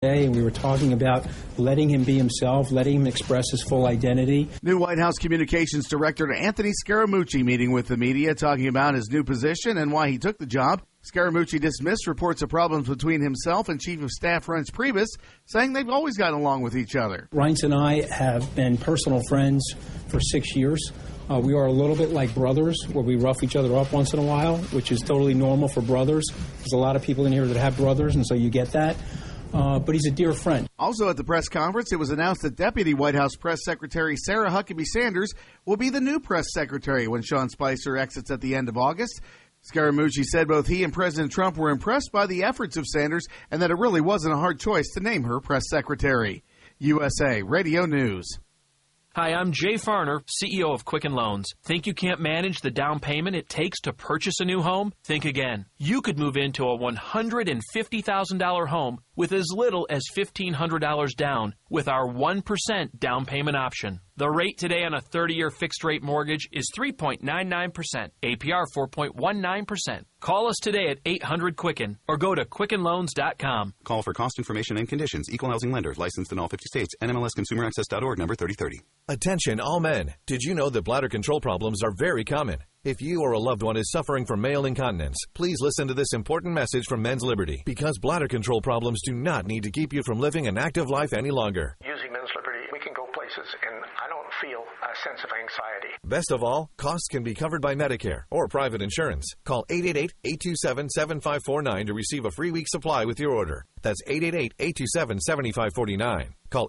And we were talking about letting him be himself, letting him express his full identity. New White House Communications Director Anthony Scaramucci meeting with the media, talking about his new position and why he took the job. Scaramucci dismissed reports of problems between himself and Chief of Staff Reince Priebus, saying they've always gotten along with each other. Reince and I have been personal friends for 6 years. We are a little bit like brothers, where we rough each other up once in a while, which is totally normal for brothers. There's a lot of people in here that have brothers, and so you get that. But he's a dear friend. Also at the press conference, it was announced that Deputy White House Press Secretary Sarah Huckabee Sanders will be the new press secretary when Sean Spicer exits at the end of August. Scaramucci said both he and President Trump were impressed by the efforts of Sanders and that it really wasn't a hard choice to name her press secretary. USA Radio News. Hi, I'm Jay Farner, CEO of Quicken Loans. Think you can't manage the down payment it takes to purchase a new home? Think again. You could move into a $150,000 home with as little as $1,500 down with our 1% down payment option. The rate today on a 30-year fixed-rate mortgage is 3.99%, APR 4.19%. Call us today at 800-QUICKEN or go to QuickenLoans.com. Call for cost information and conditions. Equal housing lender. Licensed in all 50 states. NMLSConsumerAccess.org, number 3030. Attention all men. Did you know that bladder control problems are very common? If you or a loved one is suffering from male incontinence, please listen to this important message from Men's Liberty, because bladder control problems do not need to keep you from living an active life any longer. Using Men's Liberty, we can go places, and I don't feel a sense of anxiety. Best of all, costs can be covered by Medicare or private insurance. Call 888-827-7549 to receive a free week supply with your order. That's 888-827-7549. Call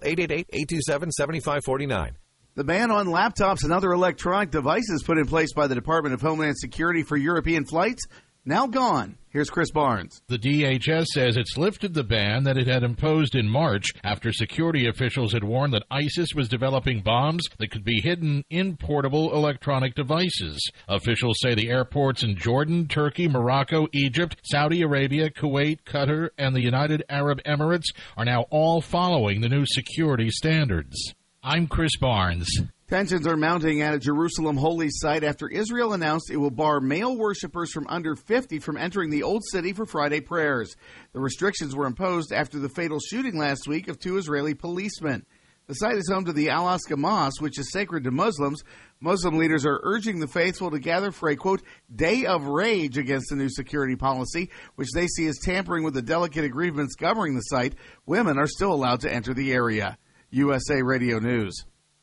888-827-7549. The ban on laptops and other electronic devices put in place by the Department of Homeland Security for European flights, now gone. Here's Chris Barnes. The DHS says it's lifted the ban that it had imposed in March after security officials had warned that ISIS was developing bombs that could be hidden in portable electronic devices. Officials say the airports in Jordan, Turkey, Morocco, Egypt, Saudi Arabia, Kuwait, Qatar, and the United Arab Emirates are now all following the new security standards. I'm Chris Barnes. Tensions are mounting at a Jerusalem holy site after Israel announced it will bar male worshipers from under 50 from entering the Old City for Friday prayers. The restrictions were imposed after the fatal shooting last week of 2 Israeli policemen. The site is home to the Al-Aqsa Mosque, which is sacred to Muslims. Muslim leaders are urging the faithful to gather for a, quote, day of rage against the new security policy, which they see as tampering with the delicate agreements governing the site. Women are still allowed to enter the area. USA Radio News.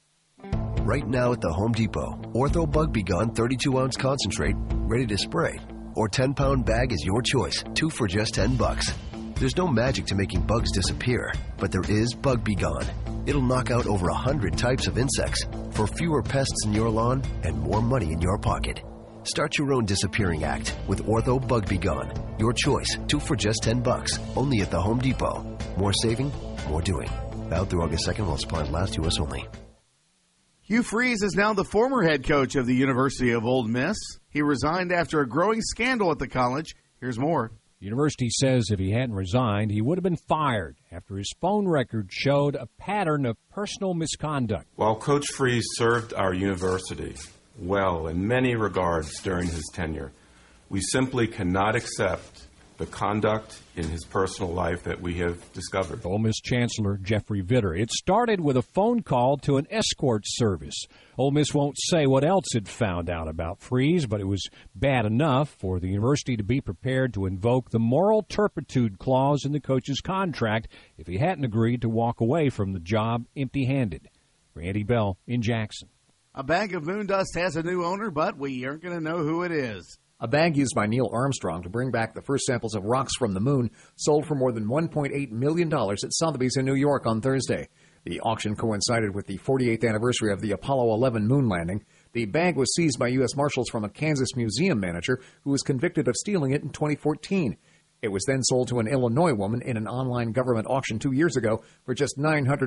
Right now at the Home Depot, Ortho Bug Be Gone 32-ounce concentrate, ready to spray, or 10-pound bag is your choice, 2 for just $10. There's no magic to making bugs disappear, but there is Bug Be Gone. It'll knock out over 100 types of insects for fewer pests in your lawn and more money in your pocket. Start your own disappearing act with Ortho Bug Be Gone. Your choice, 2 for just $10, only at the Home Depot. More saving, more doing. Out through August 2nd while supplies last, U.S. only. Hugh Freeze is now the former head coach of the University of Ole Miss. He resigned after a growing scandal at the college. Here's more. The university says if he hadn't resigned, he would have been fired after his phone record showed a pattern of personal misconduct. While Coach Freeze served our university well in many regards during his tenure, we simply cannot accept the conduct in his personal life that we have discovered. Ole Miss Chancellor Jeffrey Vitter. It started with a phone call to an escort service. Ole Miss won't say what else it found out about Freeze, but it was bad enough for the university to be prepared to invoke the moral turpitude clause in the coach's contract if he hadn't agreed to walk away from the job empty-handed. Randy Bell in Jackson. A bag of moon dust has a new owner, but we aren't going to know who it is. A bag used by Neil Armstrong to bring back the first samples of rocks from the moon sold for more than $1.8 million at Sotheby's in New York on Thursday. The auction coincided with the 48th anniversary of the Apollo 11 moon landing. The bag was seized by U.S. Marshals from a Kansas museum manager who was convicted of stealing it in 2014. It was then sold to an Illinois woman in an online government auction 2 years ago for just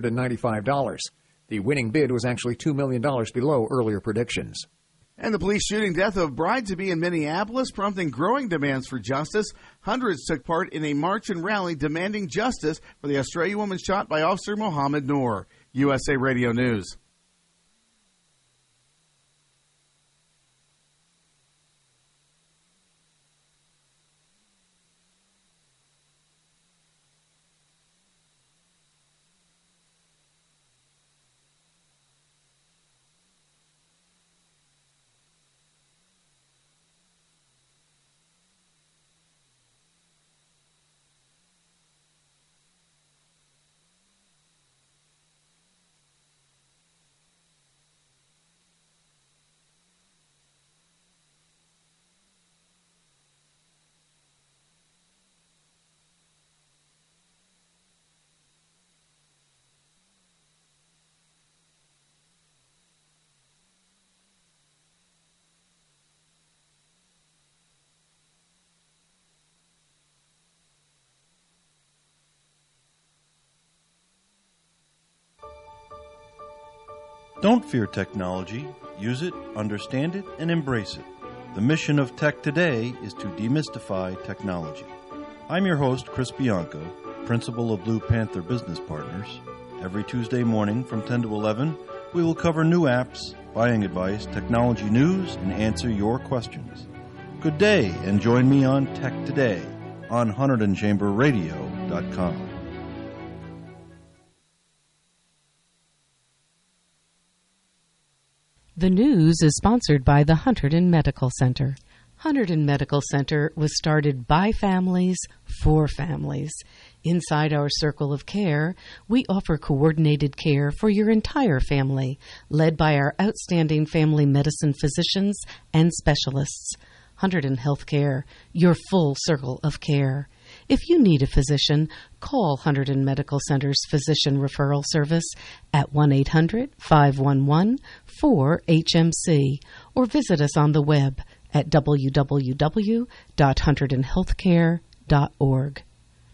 $995. The winning bid was actually $2 million below earlier predictions. And the police shooting death of bride-to-be in Minneapolis, prompting growing demands for justice. Hundreds took part in a march and rally demanding justice for the Australian woman shot by Officer Mohammed Noor. USA Radio News. Don't fear technology. Use it, understand it, and embrace it. The mission of Tech Today is to demystify technology. I'm your host, Chris Bianco, principal of Blue Panther Business Partners. Every Tuesday morning from 10 to 11, we will cover new apps, buying advice, technology news, and answer your questions. Good day, and join me on Tech Today on HunterdonChamberRadio.com. The news is sponsored by the Hunterdon Medical Center. Hunterdon Medical Center was started by families for families. Inside our circle of care, we offer coordinated care for your entire family, led by our outstanding family medicine physicians and specialists. Hunterdon Healthcare, your full circle of care. If you need a physician, call Hunterdon Medical Center's Physician Referral Service at 1-800-511-4HMC or visit us on the web at www.hunterdonhealthcare.org.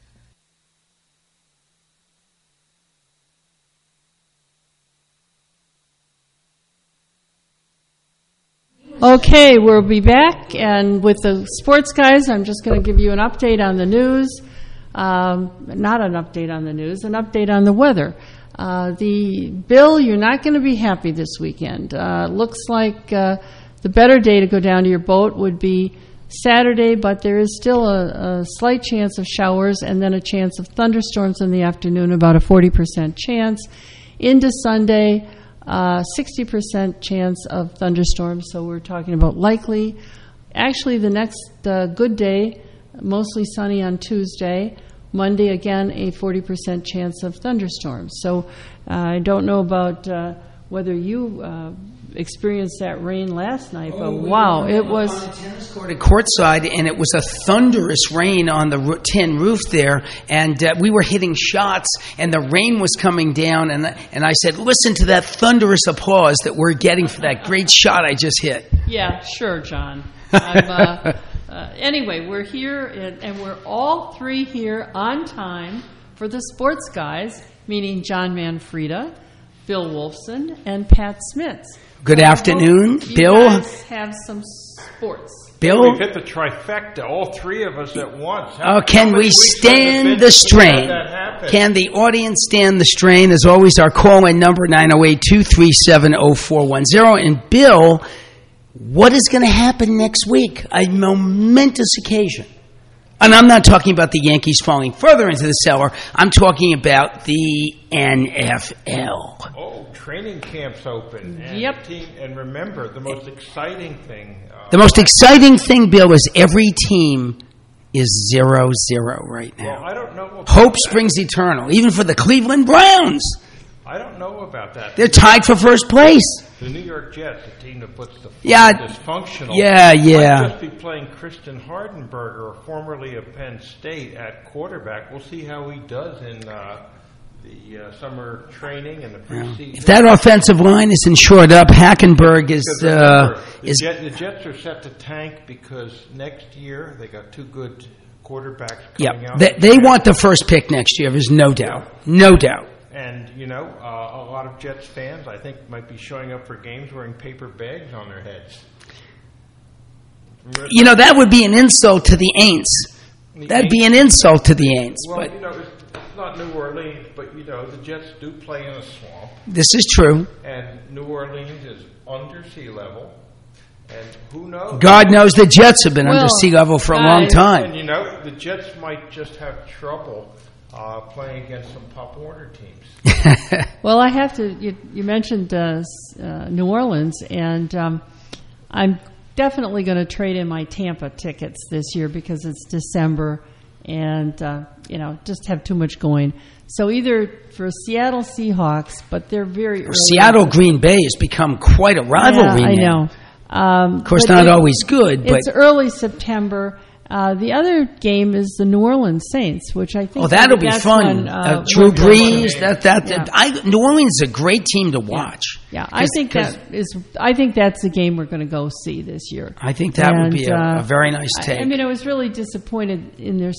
Okay, we'll be back, and with the sports guys, I'm just going to give you an update on the news. Not an update on the news, an update on the weather. Bill, you're not going to be happy this weekend. Looks like the better day to go down to your boat would be Saturday, but there is still a slight chance of showers and then a chance of thunderstorms in the afternoon, about a 40% chance. Into Sunday, 60% chance of thunderstorms, so we're talking about likely. Actually, the next good day, mostly sunny on Tuesday. Monday, again, a 40% chance of thunderstorms. So I don't know about whether you experienced that rain last night, but wow, it was... On the tennis court at courtside, and it was a thunderous rain on the tin roof there, and we were hitting shots, and the rain was coming down, and I said, listen to that thunderous applause that we're getting for that great shot I just hit. Yeah, sure, John. Anyway, we're here, and we're all three here on time for the sports guys, meaning John Manfreda, Bill Wolfson, and Pat Smits. Good afternoon, Bill. You guys have some sports. Bill? We've hit the trifecta, all three of us at once. Can we stand the strain? Can the audience stand the strain? As always, our call-in number, 908-237-0410. And Bill, what is going to happen next week? A momentous occasion. And I'm not talking about the Yankees falling further into the cellar. I'm talking about the NFL. Oh, training camps open. And yep. And remember, the most exciting thing... the most exciting thing, Bill, is every team is 0-0 right now. Well, I don't know... Hope springs eternal, even for the Cleveland Browns. I don't know about that. They're tied for first place. The New York Jets, a team that puts the dysfunctional... Yeah. Might just be playing Christian Hardenberger, formerly of Penn State, at quarterback. We'll see how he does in the summer training and the preseason. If that offensive line isn't shored up, Hackenberg is... the Jets are set to tank because next year they got two good quarterbacks coming out. They want the first pick next year, there's no doubt. No doubt. And, a lot of Jets fans, I think, might be showing up for games wearing paper bags on their heads. That would be an insult to the Aints. That'd be an insult to the Aints. Well, it's not New Orleans, but, the Jets do play in a swamp. This is true. And New Orleans is under sea level. And who knows? God knows the Jets have been under sea level for a long time. And, the Jets might just have trouble playing against some Pop Warner teams. Well, I have to. You mentioned New Orleans, and I'm definitely going to trade in my Tampa tickets this year because it's December, and just have too much going. So either for Seattle Seahawks, but they're very early. Seattle Green Bay has become quite a rivalry. Yeah, I now. know. Of course, not always good, but it's early September. The other game is the New Orleans Saints, which I think that'll be fun. Drew Brees. New Orleans is a great team to watch. Yeah, I think that's the game we're going to go see this year. I think that would be a very nice take. I was really disappointed in their.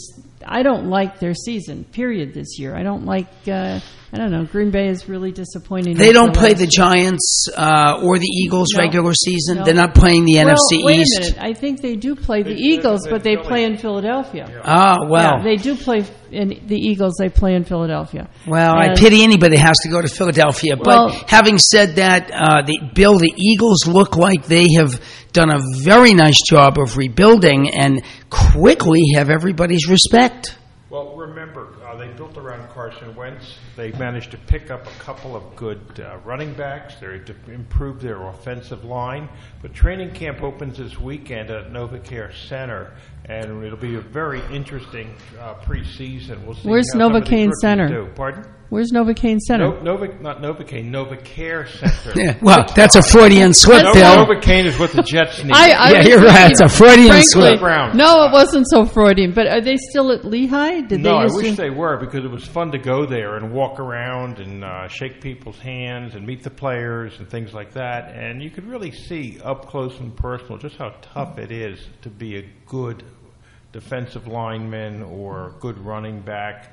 I don't like their season, period, this year. I don't like, I don't know, Green Bay is really disappointing. They don't play the Giants or the Eagles regular season? No. They're not playing the NFC wait East? a minute. I think they do play the Eagles, but they play in Philadelphia. Ah, well. Yeah, they do play in the Eagles. They play in Philadelphia. Well, I pity anybody that has to go to Philadelphia. But having said that, the Eagles look like they have done a very nice job of rebuilding and quickly have everybody's respect. Well, remember, they built around Carson Wentz. They managed to pick up a couple of good running backs. They improved their offensive line. But training camp opens this weekend at NovaCare Center, and it'll be a very interesting preseason. We'll see. Where's how some of these Novocaine rookies Center? do. Pardon? Where's Novocaine Center? Not Novocaine, NovaCare Center. Yeah, well, that's a Freudian slip, Bill. Novocaine is what the Jets need. Yeah, you're right. It's a Freudian slip. No, it wasn't so Freudian. But are they still at Lehigh? No, I wish they were, because it was fun to go there and walk around and shake people's hands and meet the players and things like that. And you could really see up close and personal just how tough it is to be a good defensive lineman or good running back.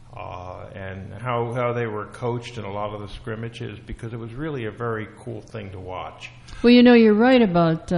And how they were coached in a lot of the scrimmages, because it was really a very cool thing to watch. Well, you're right about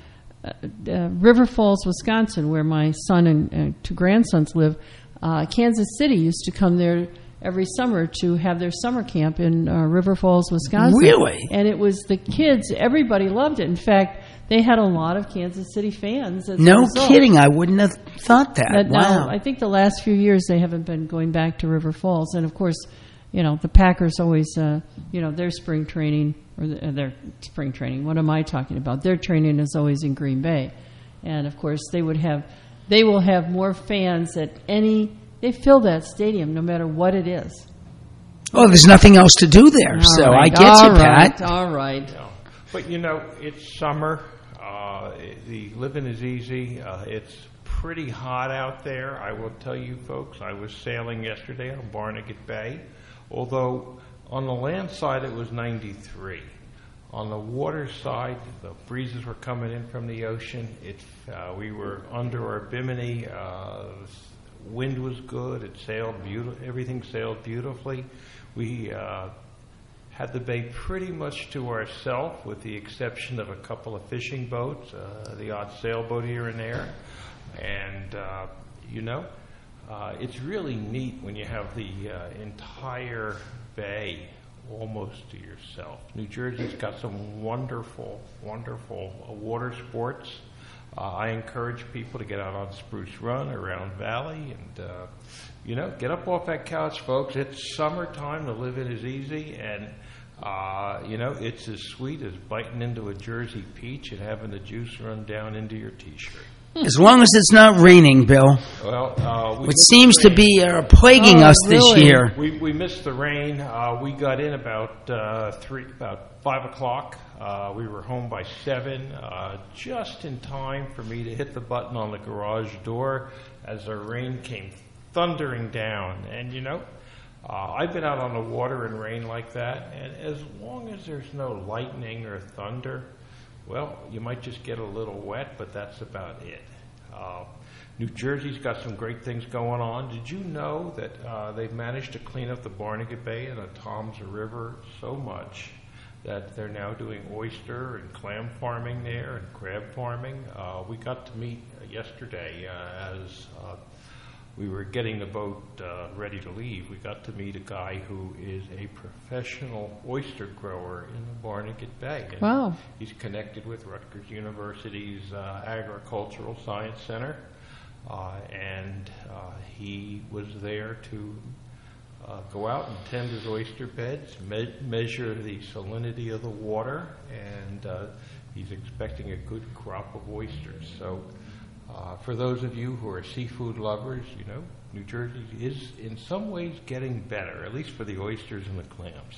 River Falls, Wisconsin, where my son and two grandsons live. Kansas City used to come there every summer to have their summer camp in River Falls, Wisconsin. Really? And it was the kids, everybody loved it. In fact, they had a lot of Kansas City fans. No kidding. I wouldn't have thought that. But wow. now, I think the last few years they haven't been going back to River Falls. And, of course, the Packers always, their spring training, or their spring training, what am I talking about? Their training is always in Green Bay. And, of course, they will have more fans at they fill that stadium no matter what it is. Oh, there's nothing else to do there. I get you, Pat. All right. Yeah. But, it's summer. The living is easy. It's pretty hot out there. I will tell you, folks, I was sailing yesterday on Barnegat Bay, although on the land side it was 93. On the water side, the breezes were coming in from the ocean. We were under our bimini. The wind was good. It sailed everything sailed beautifully. We had the bay pretty much to ourselves, with the exception of a couple of fishing boats, the odd sailboat here and there. And, it's really neat when you have the entire bay almost to yourself. New Jersey's got some wonderful, wonderful water sports. I encourage people to get out on Spruce Run or Round Valley and, get up off that couch, folks. It's summertime. The living is easy, and it's as sweet as biting into a Jersey peach and having the juice run down into your T-shirt. As long as it's not raining, Bill. Well, which seems to be plaguing us this year. We missed the rain. We got in about 5 o'clock. We were home by 7, just in time for me to hit the button on the garage door as the rain came thundering down. And I've been out on the water in rain like that, and as long as there's no lightning or thunder, well, you might just get a little wet, but that's about it. New Jersey's got some great things going on. Did you know that they've managed to clean up the Barnegat Bay and the Toms River so much that they're now doing oyster and clam farming there and crab farming? We got to meet yesterday as we were getting the boat ready to leave. We got to meet a guy who is a professional oyster grower in the Barnegat Bay. And wow. He's connected with Rutgers University's Agricultural Science Center, and he was there to go out and tend his oyster beds, measure the salinity of the water, and he's expecting a good crop of oysters. So for those of you who are seafood lovers, New Jersey is in some ways getting better, at least for the oysters and the clams.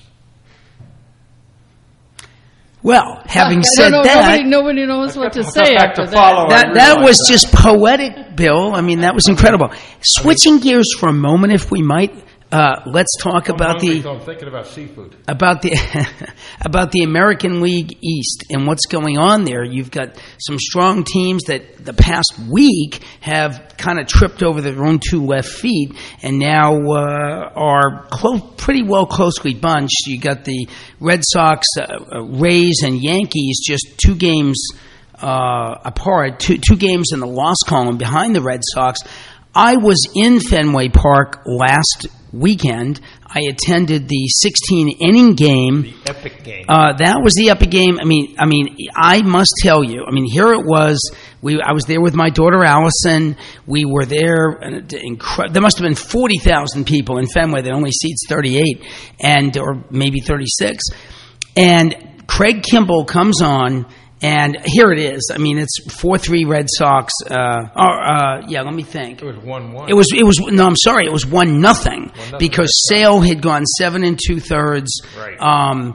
Well, having said that, nobody knows what to say after that. That was just poetic, Bill. I mean, that was incredible. Switching gears for a moment, if we might, Let's talk about I'm thinking about seafood. About the American League East and what's going on there. You've got some strong teams that the past week have kind of tripped over their own two left feet and now are pretty well closely bunched. You got the Red Sox, Rays, and Yankees just 2 games apart, two games in the loss column behind the Red Sox. I was in Fenway Park last weekend. I attended the 16-inning game. The epic game. That was the epic game. I mean, I must tell you. I mean, here it was. I was there with my daughter Allison. We were there. There must have been 40,000 people in Fenway. That only seats 38, or maybe 36. And Craig Kimbrell comes on. And here it is. I mean, it's 4-3 Red Sox. Let me think. It was 1-1. It was no. I'm sorry. It was 1-0 because Sale had gone 7 2/3. Right.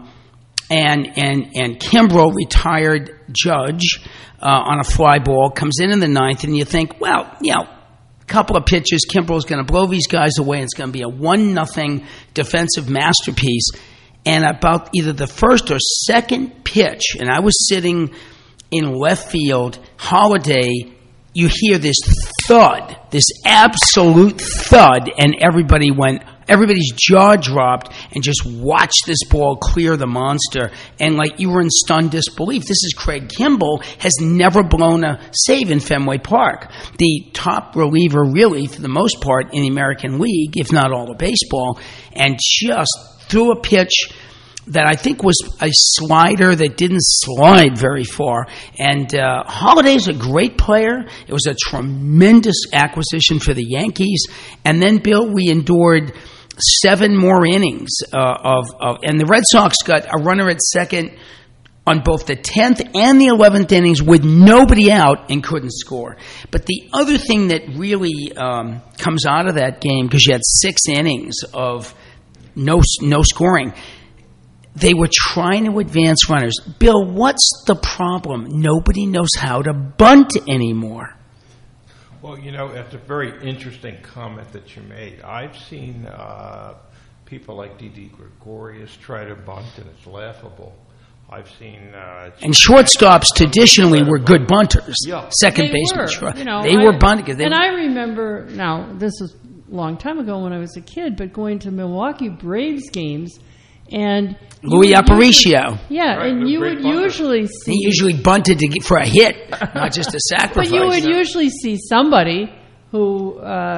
And Kimbrell retired Judge on a fly ball. Comes in the 9th, and you think, well, a couple of pitches. Kimbrell's going to blow these guys away. And it's going to be a 1-0 defensive masterpiece. And about either the first or second pitch, and I was sitting in left field, Holiday, you hear this thud, this absolute thud, and everybody's jaw dropped and just watched this ball clear the monster. And like you were in stunned disbelief. This is Craig Kimbrell, has never blown a save in Fenway Park. The top reliever, really, for the most part, in the American League, if not all of baseball, and just threw a pitch that I think was a slider that didn't slide very far. And Holiday's a great player. It was a tremendous acquisition for the Yankees. And then, Bill, we endured 7 more innings and the Red Sox got a runner at second on both the 10th and the 11th innings with nobody out and couldn't score. But the other thing that really comes out of that game, because you had 6 innings of no scoring, they were trying to advance runners. Bill, what's the problem? Nobody knows how to bunt anymore. Well, that's a very interesting comment that you made. I've seen people like Didi Gregorius try to bunt, and it's laughable. I've seen... and shortstops traditionally were good bunters. Yeah. Second baseman. They were bunting. And I remember, now, this was a long time ago when I was a kid, but going to Milwaukee Braves games, and Louis Aparicio. Right, and you would usually see... He usually bunted for a hit, not just a sacrifice. But you would usually see somebody who,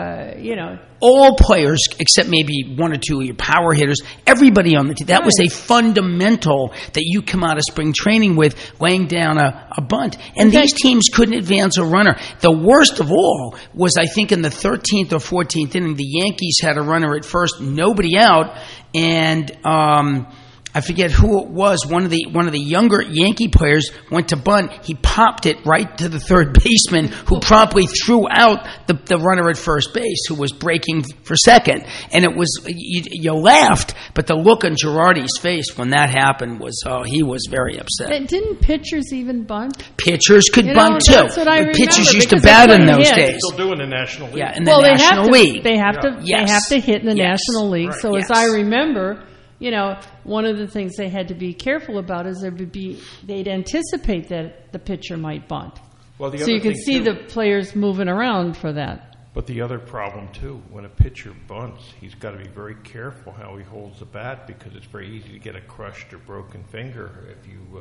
all players, except maybe 1 or 2 of your power hitters, everybody on the team. That was a fundamental that you come out of spring training with, laying down a bunt. And these teams couldn't advance a runner. The worst of all was, I think, in the 13th or 14th inning, the Yankees had a runner at first, nobody out, and... I forget who it was. One of the younger Yankee players went to bunt. He popped it right to the third baseman, who promptly threw out the runner at first base, who was breaking for second. And it was you laughed, but the look on Girardi's face when that happened was he was very upset. And didn't pitchers even bunt? Pitchers could bunt too. That's what I remember, pitchers used to bat in those days. Still do in the National League. Yeah, in the National League. They have to hit in the National League. Right. So as I remember. One of the things they had to be careful about is they'd anticipate that the pitcher might bunt. Well, so you can see the players moving around for that. But the other problem, too, when a pitcher bunts, he's got to be very careful how he holds the bat, because it's very easy to get a crushed or broken finger if you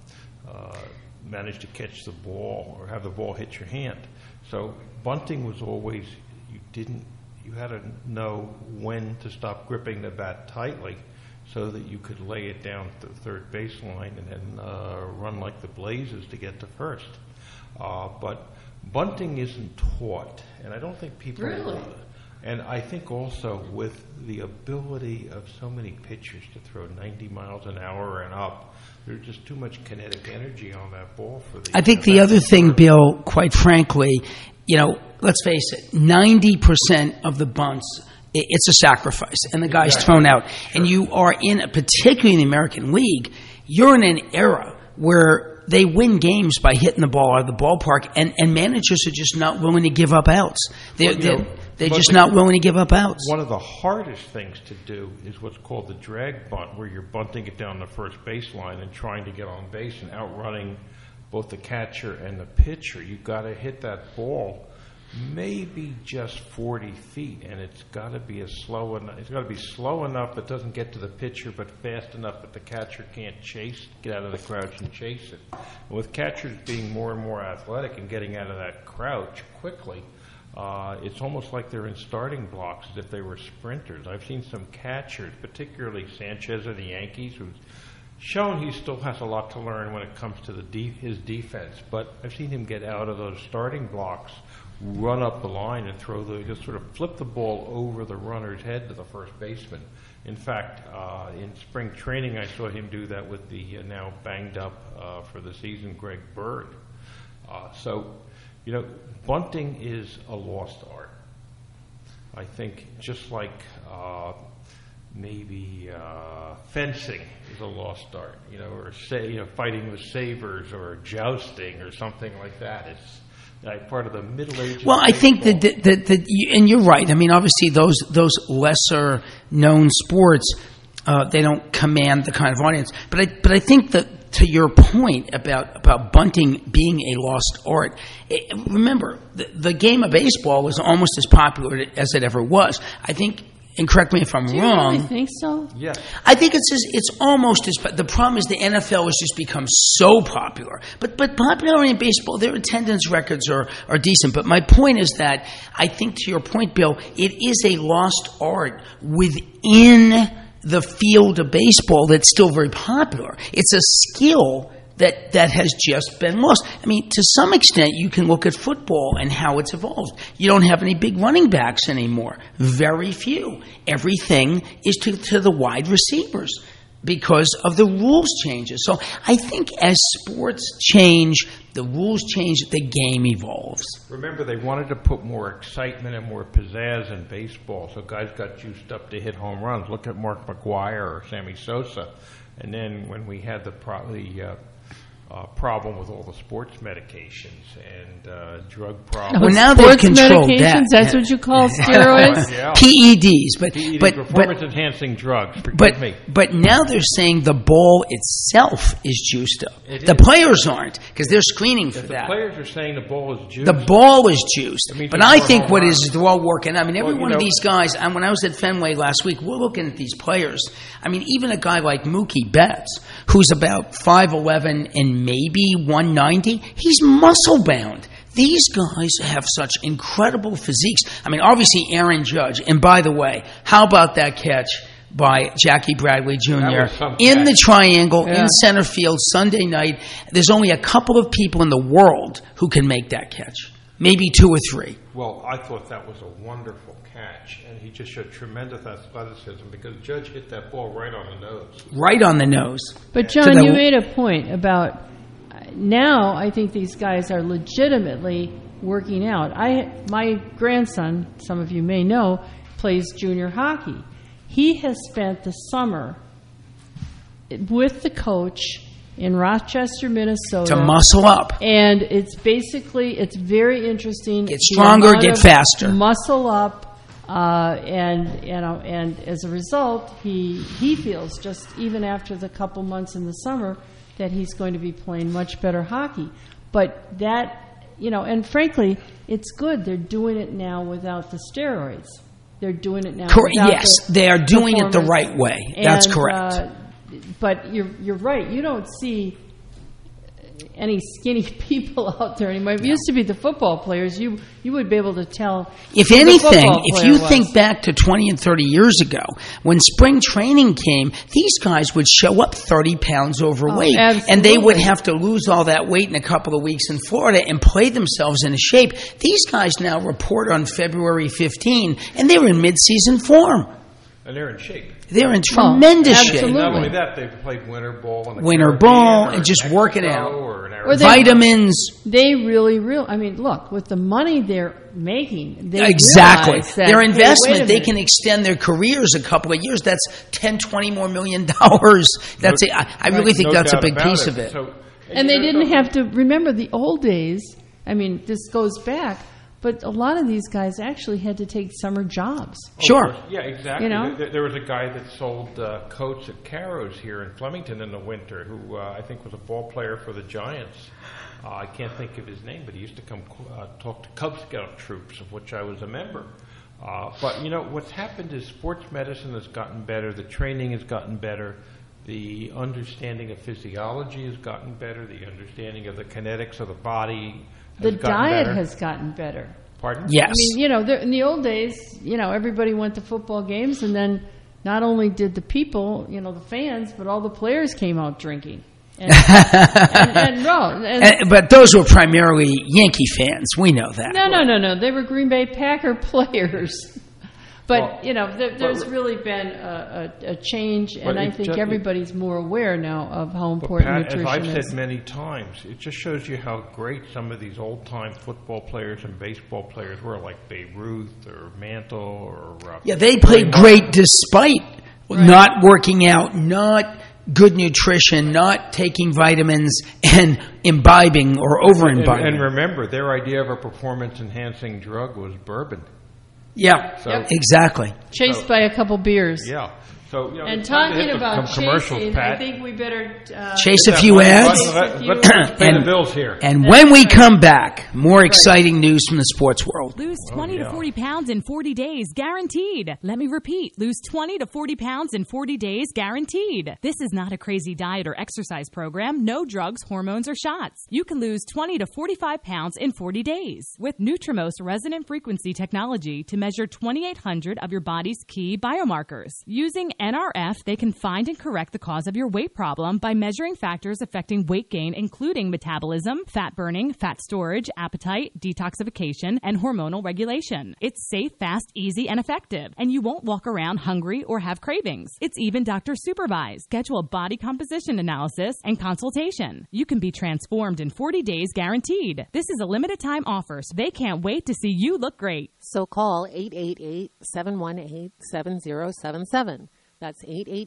manage to catch the ball or have the ball hit your hand. So bunting was always, you had to know when to stop gripping the bat tightly, so that you could lay it down to the third baseline and then run like the blazes to get to first. But bunting isn't taught, and I don't think people... Really? And I think also with the ability of so many pitchers to throw 90 miles an hour and up, there's just too much kinetic energy on that ball for the... I think the other thing, Bill, quite frankly, let's face it, 90% of the bunts... It's a sacrifice, and the guy's thrown out. And you are particularly in the American League, you're in an era where they win games by hitting the ball out of the ballpark, and managers are just not willing to give up outs. They're just not willing to give up outs. One of the hardest things to do is what's called the drag bunt, where you're bunting it down the first baseline and trying to get on base and outrunning both the catcher and the pitcher. You've got to hit that ball maybe just 40 feet, and it's got to be slow enough that doesn't get to the pitcher, but fast enough that the catcher can't get out of the crouch and chase it. And with catchers being more and more athletic and getting out of that crouch quickly, it's almost like they're in starting blocks as if they were sprinters. I've seen some catchers, particularly Sanchez of the Yankees, who's shown he still has a lot to learn when it comes to his defense, but I've seen him get out of those starting blocks, run up the line and just sort of flip the ball over the runner's head to the first baseman. In fact, in spring training, I saw him do that with the now banged up for the season Greg Bird. Bunting is a lost art. I think just like maybe fencing is a lost art, or fighting with sabers or jousting or something like that. It's part of the Middle Ages. Well, I think that and you're right. I mean, obviously those lesser known sports, they don't command the kind of audience. But I think that, to your point about bunting being a lost art, remember the game of baseball was almost as popular as it ever was. I think. And correct me if I'm wrong. Do you really think so? Yeah. I think it's almost as. The problem is the NFL has just become so popular. But popularity in baseball, their attendance records are decent. But my point is that I think, to your point, Bill, it is a lost art within the field of baseball that's still very popular. It's a skill that has just been lost. I mean, to some extent, you can look at football and how it's evolved. You don't have any big running backs anymore. Very few. Everything is to the wide receivers because of the rules changes. So I think as sports change, the rules change, the game evolves. Remember, they wanted to put more excitement and more pizzazz in baseball, so guys got juiced up to hit home runs. Look at Mark McGwire or Sammy Sosa. And then when we had the problem with all the sports medications and drug problems. Well, now they've controlled that. That's what you call steroids? Yeah. PEDs. But performance-enhancing drugs. But now they're saying the ball itself is juiced up. The players aren't, because they're screening for that. The players are saying the ball is juiced. The ball is juiced. But I think what is they're all working. I mean, every one of these guys, and when I was at Fenway last week, we're looking at these players. I mean, even a guy like Mookie Betts, who's about 5'11" and maybe 190, he's muscle bound. These guys have such incredible physiques. I mean, obviously Aaron Judge. And by the way, how about that catch by Jackie Bradley Jr. in the triangle, in center field, Sunday night? There's only a couple of people in the world who can make that catch. Maybe two or three. Well, I thought that was a wonderful catch, and he just showed tremendous athleticism because Judge hit that ball right on the nose. Right on the nose. But, John, you made a point about now I think these guys are legitimately working out. My grandson, some of you may know, plays junior hockey. He has spent the summer with the coach in Rochester, Minnesota. To muscle up. And it's very interesting. Get stronger, get faster. Muscle up, and as a result, he feels just even after the couple months in the summer that he's going to be playing much better hockey. But that, and frankly, it's good. They're doing it now without the steroids. They're doing it now. Yes, they are doing it the right way. That's correct. But you're right. You don't see any skinny people out there anymore. It used to be the football players. You would be able to tell. If anything, if you think back to 20 and 30 years ago, when spring training came, these guys would show up 30 pounds overweight. And they would have to lose all that weight in a couple of weeks in Florida and play themselves into shape. These guys now report on February 15, and they're in mid-season form. And they're in shape. They're in tremendous shape. And not only that, they've played winter ball and just working out. Vitamins. They really. I mean, look, with the money they're making, they exactly their investment. They can extend their careers a couple of years. That's $10-20 more million. That's it. I really think that's a big piece of it. And they didn't have to remember the old days. I mean, this goes back. But a lot of these guys actually had to take summer jobs. Sure. Yeah, exactly. You know? There was a guy that sold coats at Caro's here in Flemington in the winter who I think was a ball player for the Giants. I can't think of his name, but he used to come talk to Cub Scout troops, of which I was a member. But, you know, what's happened is sports medicine has gotten better, the training has gotten better, the understanding of physiology has gotten better, the understanding of the kinetics of the body has The gotten diet better. has gotten better. Pardon? Yes. I mean, you know, in the old days, you know, everybody went to football games, and then not only did the people, you know, the fans, but all the players came out drinking. But those were primarily Yankee fans. We know that. No. They were Green Bay Packer players. But, Well, you know, there's really been a change, and I think everybody's more aware now of how important Pat, nutrition as I've is. said many times, it just shows you how great some of these old-time football players and baseball players were, like Babe Ruth or Mantle or... Yeah, they played great despite not working out, not good nutrition, not taking vitamins, and imbibing or over-imbibing. And remember, their idea of a performance-enhancing drug was bourbon. Yeah, exactly. Chased by a couple beers. Yeah. So, you know, and it's time to talking hit about commercials, chasing, Pat. I think we better... Chase a few ads. Let's pay the bills here. And when we come back, more exciting news from the sports world. Lose 20 to 40 pounds in 40 days, guaranteed. Let me repeat, lose 20 to 40 pounds in 40 days, guaranteed. This is not a crazy diet or exercise program. No drugs, hormones, or shots. You can lose 20 to 45 pounds in 40 days with Nutrimos resonant frequency technology to measure 2,800 of your body's key biomarkers. Using NRF, they can find and correct the cause of your weight problem by measuring factors affecting weight gain, including metabolism, fat burning, fat storage, appetite, detoxification, and hormonal regulation. It's safe, fast, easy, and effective, and you won't walk around hungry or have cravings. It's even doctor supervised. Schedule a body composition analysis and consultation. You can be transformed in 40 days guaranteed. This is a limited time offer, so they can't wait to see you look great. So call 888-718-7077. That's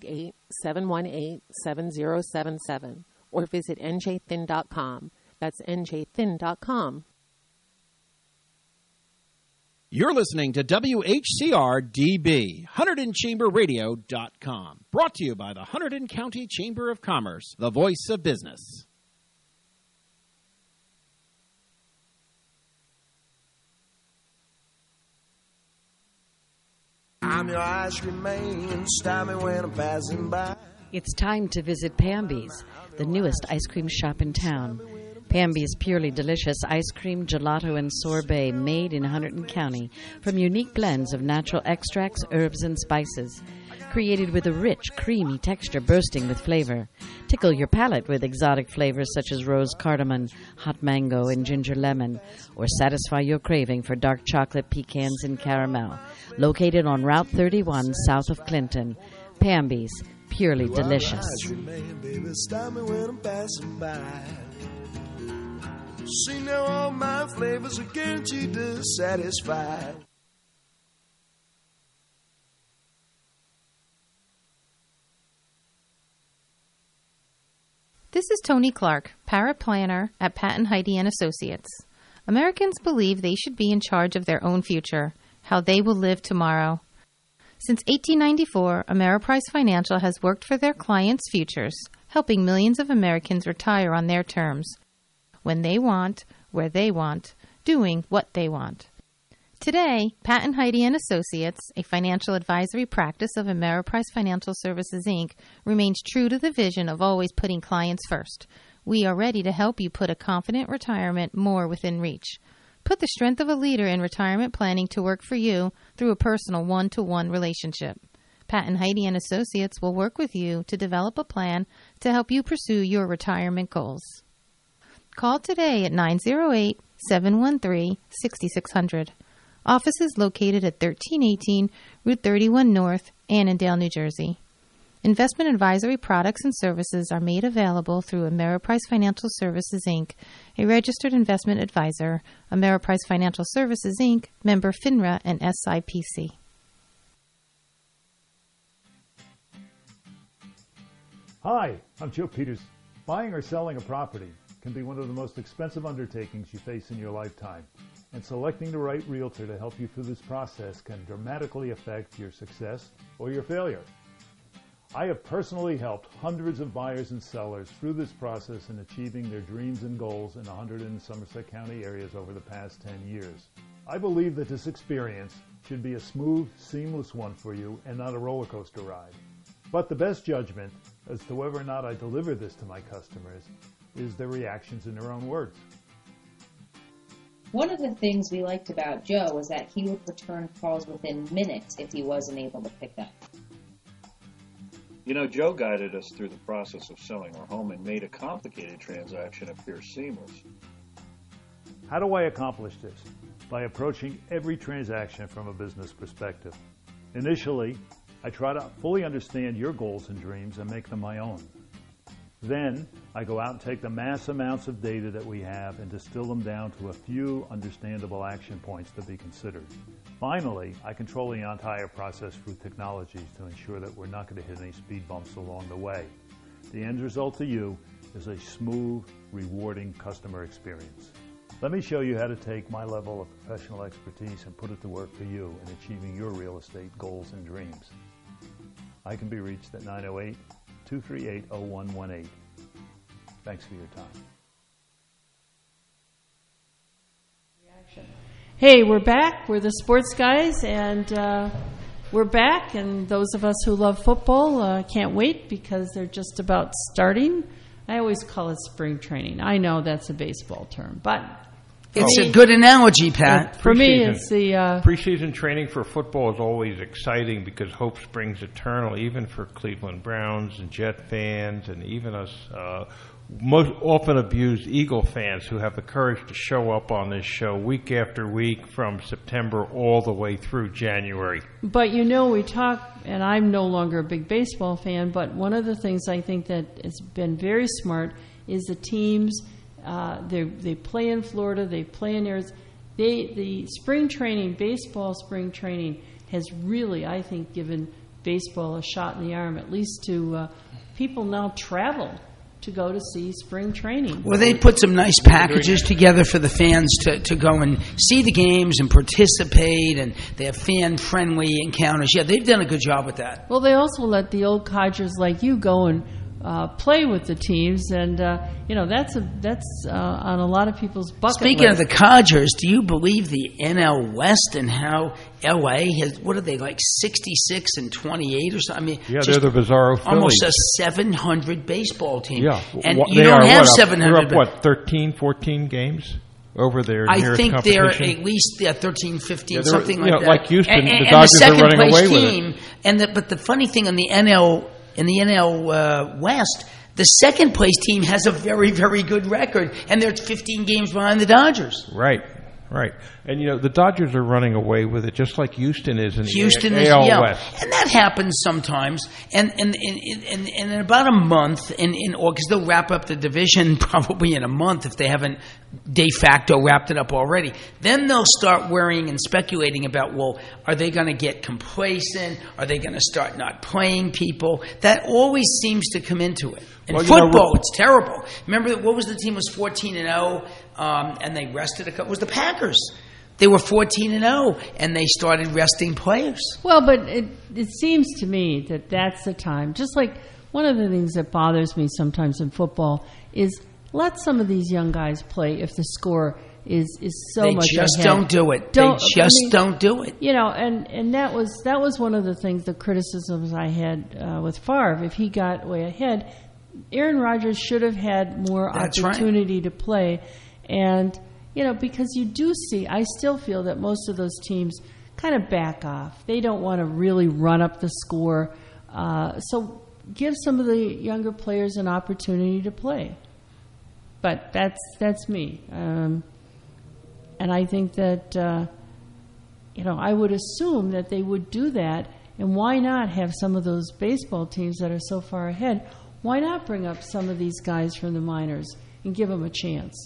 888-718-7077. Or visit njthin.com. That's njthin.com. You're listening to WHCR-DB, HunterdonChamberRadio.com. Brought to you by the Hunterdon County Chamber of Commerce, the voice of business. I'm your ice cream man, stop me when I'm passing by. It's time to visit Pamby's, the newest ice cream shop in town. Pamby's purely delicious ice cream, gelato, and sorbet made in Hunterdon County from unique blends of natural extracts, herbs, and spices. Created with a rich, creamy texture bursting with flavor. Tickle your palate with exotic flavors such as rose cardamom, hot mango, and ginger lemon. Or satisfy your craving for dark chocolate, pecans, and caramel. Located on Route 31 south of Clinton. Pamby's, purely delicious. Stop me when I'm passing by. See now all my flavors are guaranteed to satisfy. This is Tony Clark, paraplanner at Patton Heidi & Associates. Americans believe they should be in charge of their own future, how they will live tomorrow. Since 1894, Ameriprise Financial has worked for their clients' futures, helping millions of Americans retire on their terms, when they want, where they want, doing what they want. Today, Patton Heidi & Associates, a financial advisory practice of Ameriprise Financial Services, Inc., remains true to the vision of always putting clients first. We are ready to help you put a confident retirement more within reach. Put the strength of a leader in retirement planning to work for you through a personal one-to-one relationship. Patton Heidi & Associates will work with you to develop a plan to help you pursue your retirement goals. Call today at 908-713-6600. Office is located at 1318 Route 31 North, Annandale, New Jersey. Investment advisory products and services are made available through Ameriprise Financial Services, Inc., a registered investment advisor, Ameriprise Financial Services, Inc., member FINRA and SIPC. Hi, I'm Joe Peters. Buying or selling a property can be one of the most expensive undertakings you face in your lifetime. and selecting the right realtor to help you through this process can dramatically affect your success or your failure. I have personally helped hundreds of buyers and sellers through this process in achieving their dreams and goals in 100 and Somerset County areas over the past 10 years. I believe that this experience should be a smooth, seamless one for you and not a roller coaster ride. But the best judgment as to whether or not I deliver this to my customers is their reactions in their own words. One of the things we liked about Joe was that he would return calls within minutes if he wasn't able to pick up. You know, Joe guided us through the process of selling our home and made a complicated transaction appear seamless. How do I accomplish this? By approaching every transaction from a business perspective. Initially, I try to fully understand your goals and dreams and make them my own. Then, I go out and take the mass amounts of data that we have and distill them down to a few understandable action points to be considered. Finally, I control the entire process through technologies to ensure that we're not going to hit any speed bumps along the way. The end result to you is a smooth, rewarding customer experience. Let me show you how to take my level of professional expertise and put it to work for you in achieving your real estate goals and dreams. I can be reached at 908-238-0118. Thanks for your time. Hey, we're back. We're the sports guys, and we're back. And those of us who love football can't wait because they're just about starting. I always call it spring training. I know that's a baseball term, but it's a good analogy, Pat. For me, it's the preseason training for football is always exciting because hope springs eternal, even for Cleveland Browns and Jet fans, and even us most often abused Eagle fans who have the courage to show up on this show week after week from September all the way through January. But you know, we talk, and I'm no longer a big baseball fan, but one of the things I think that has been very smart is the teams. They play in Florida, they play in Arizona. The spring training, baseball spring training, has really, I think, given baseball a shot in the arm, at least to people now travel to go to see spring training. Well, they put some nice packages together for the fans to go and see the games and participate, and they have fan-friendly encounters. Yeah, they've done a good job with that. Well, they also let the old codgers like you go and play with the teams, and that's on a lot of people's bucket Speaking list. of the codgers, do you believe the NL West and how LA has, what are they, like 66 and 28 or something? I mean, yeah, they're the Bizarro Phillies. Almost a 700 baseball team. Yeah, and you don't have 700. They're up, 13, 14 games over their I think they're competition? at least 13, 15, something like that. Like Houston, and the Dodgers the are running away team, with it. But the funny thing in the NL West, the second place team has a very, very good record, and they're 15 games behind the Dodgers. Right. And, the Dodgers are running away with it, just like Houston is in the AL West. And that happens sometimes. And in about a month, in August, they'll wrap up the division probably in a month if they haven't de facto wrapped it up already. Then they'll start worrying and speculating about, well, are they going to get complacent? Are they going to start not playing people? That always seems to come into it. In football, it's terrible. Remember, what was the team was 14-0, and they rested a couple? It was the Packers. They were 14-0, and they started resting players. Well, but it seems to me that that's the time. Just like one of the things that bothers me sometimes in football is let some of these young guys play if the score is so much ahead. They just don't do it. They just don't do it. And that was one of the things, the criticisms I had with Favre. If he got way ahead, Aaron Rodgers should have had more opportunity to play. And, because you do see, I still feel that most of those teams kind of back off. They don't want to really run up the score. So give some of the younger players an opportunity to play. But that's me. And I think that, I would assume that they would do that. And why not have some of those baseball teams that are so far ahead? Why not bring up some of these guys from the minors and give them a chance?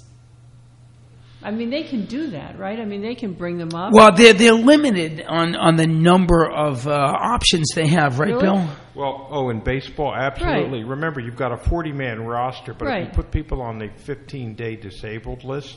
I mean, they can do that, right? I mean, they can bring them up. Well, they're limited on the number of options they have, right, really? Bill? Well, in baseball, absolutely. Right. Remember, you've got a 40-man roster, but right. if you put people on the 15-day disabled list,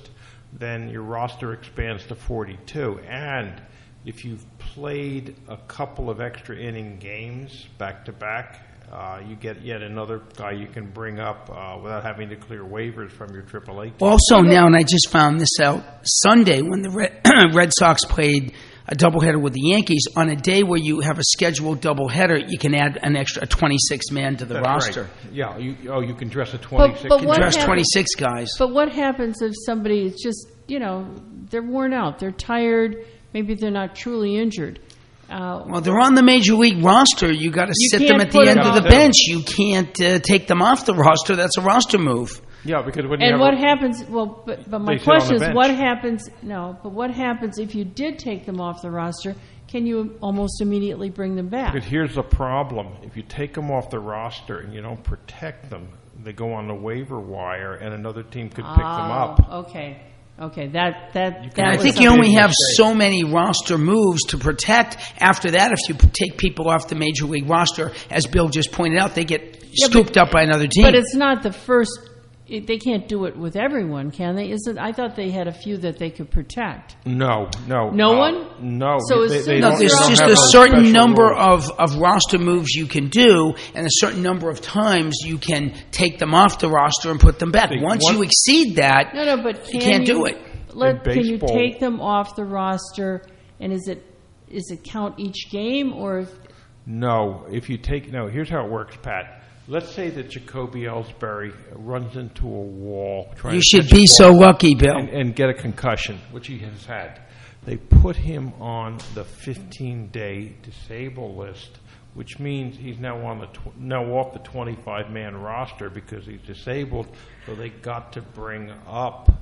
then your roster expands to 42. And if you've played a couple of extra inning games back-to-back, you get yet another guy you can bring up without having to clear waivers from your AAA team. Also now, and I just found this out, Sunday when the Red Sox played a doubleheader with the Yankees, on a day where you have a scheduled doubleheader, you can add an extra 26 man to the roster. Right. Yeah, you can dress a 26. You can dress 26 guys. But what happens if somebody is just, they're worn out, they're tired, maybe they're not truly injured? Well, they're on the Major League roster. You got to sit them at the end of the bench. You can't take them off the roster. That's a roster move. Yeah, because when what happens? Well, but my question is, what happens? No, but what happens if you did take them off the roster? Can you almost immediately bring them back? Because here's the problem: if you take them off the roster and you don't protect them, they go on the waiver wire, and another team could pick them up. Okay. That I think you only have so many roster moves to protect. After that, if you take people off the Major League roster, as Bill just pointed out, they get scooped up by another team. But it's not the first. They can't do it with everyone, can they? I thought they had a few that they could protect. No. No one? No. So there's just a certain number of roster moves you can do, and a certain number of times you can take them off the roster and put them back. Once you exceed that, but you can't do it. Can you take them off the roster, and is it count each game or? No. Here's how it works, Pat. Let's say that Jacoby Ellsbury runs into a wall. You should be so lucky, Bill. And get a concussion, which he has had. They put him on the 15-day disabled list, which means he's now off the 25-man roster because he's disabled. So they got to bring up